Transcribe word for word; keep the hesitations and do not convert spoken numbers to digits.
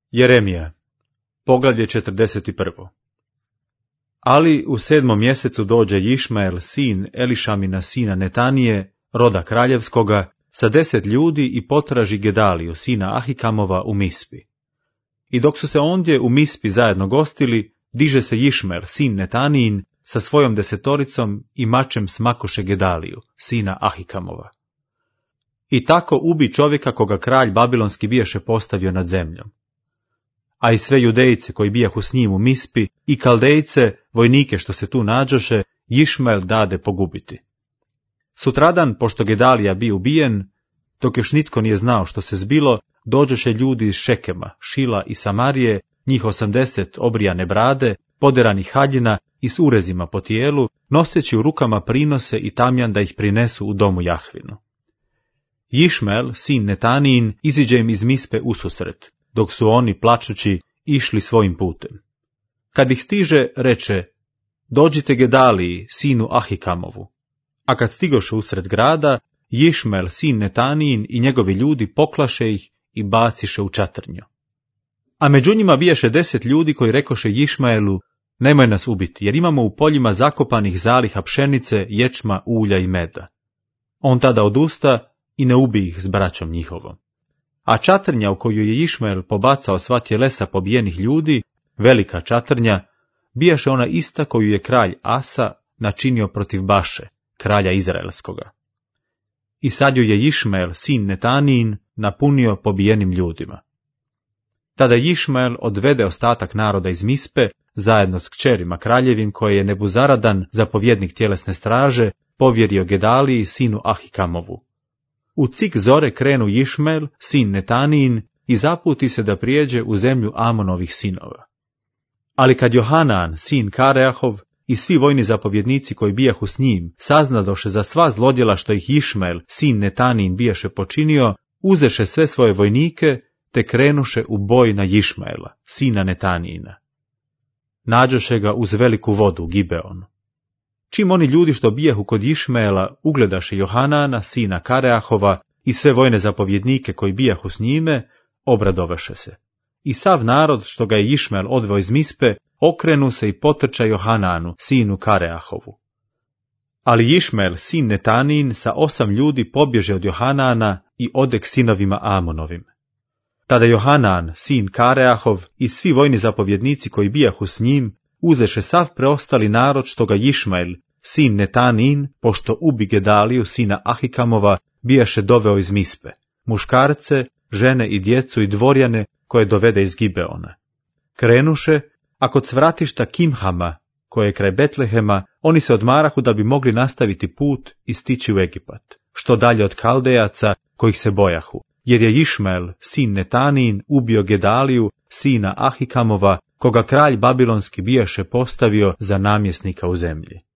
Jeremija, poglavlje četrdeset prvo. Ali u sedmom mjesecu dođe Išmael, sin Elišamina sina Netanije, roda kraljevskoga, sa deset ljudi i potraži Gedaliju, sina Ahikamova, u Mispi. I dok su se ondje u Mispi zajedno gostili, diže se Išmael, sin Netanijin, sa svojom desetoricom i mačem smakoše Gedaliju, sina Ahikamova. I tako ubi čovjeka koga kralj babilonski bijaše postavio nad zemljom. A i sve Judejce koji bijahu s njim u Mispi i Kaldejce, vojnike što se tu nađoše, Išmael dade pogubiti. Sutradan, pošto Gedalija bio ubijen, dok još nitko nije znao što se zbilo, dođoše ljudi iz Šekema, Šila i Samarije, njih osamdeset obrijane brade, poderanih haljina i s urezima po tijelu, noseći u rukama prinose i tamjan da ih prinesu u domu Jahvinu. Išmael, sin Netanijin, iziđe im iz Mispe ususret, dok su oni, plačući, išli svojim putem. Kad ih stiže, reče: dođite Gedaliji, sinu Ahikamovu. A kad stigoše usred grada, Išmael, sin Netanijin, i njegovi ljudi poklaše ih i baciše u čatrnju. A među njima bijaše deset ljudi koji rekoše Išmaelu: nemoj nas ubiti, jer imamo u poljima zakopanih zaliha pšenice, ječma, ulja i meda. On tada odusta i ne ubi ih s braćom njihovom. A čatrnja u koju je Išmael pobacao sva tjelesa pobijenih ljudi, velika čatrnja, bijaše ona ista koju je kralj Asa načinio protiv Baše, kralja Izraelskoga. I sad ju je Išmael, sin Netanijin, napunio pobijenim ljudima. Tada Išmael odvede ostatak naroda iz Mispe, zajedno s kćerima kraljevim, koje je Nebuzaradan, zapovjednik tjelesne straže, povjerio Gedaliji, sinu Ahikamovu. U cik zore krenu Išmael, sin Netanijin, i zaputi se da prijeđe u zemlju Amonovih sinova. Ali kad Johanan, sin Kareahov, i svi vojni zapovjednici koji bijahu s njim saznadoše za sva zlodjela što ih Išmael, sin Netanijin, bijaše počinio, uzeše sve svoje vojnike, te krenuše u boj na Išmaela, sina Netanijina. Nađoše ga uz veliku vodu, Gibeon. Čim oni ljudi što bijahu kod Išmaela ugledaše Johanana, sina Kareahova, i sve vojne zapovjednike koji bijahu s njime, obradovaše se. I sav narod što ga je Išmael odveo iz Mispe, okrenu se i potrča Johananu, sinu Kareahovu. Ali Išmael, sin Netanijin, sa osam ljudi pobježe od Johanana i ode k sinovima Amonovim. Tada Johanan, sin Kareahov, i svi vojni zapovjednici koji bijahu s njim, uzeše sav preostali narod što ga Išmael, sin Netanijin, pošto ubi Gedaliju, sina Ahikamova, bijaše doveo iz Mispe, muškarce, žene i djecu i dvorjane koje dovede iz Gibeona. Krenuše, a kod svratišta Kimhama, koje je kraj Betlehema, oni se odmarahu da bi mogli nastaviti put i stići u Egipat, što dalje od Kaldejaca, kojih se bojahu, jer je Išmael, sin Netanijin, ubio Gedaliju, sina Ahikamova, koga kralj babilonski bijaše postavio za namjesnika u zemlji.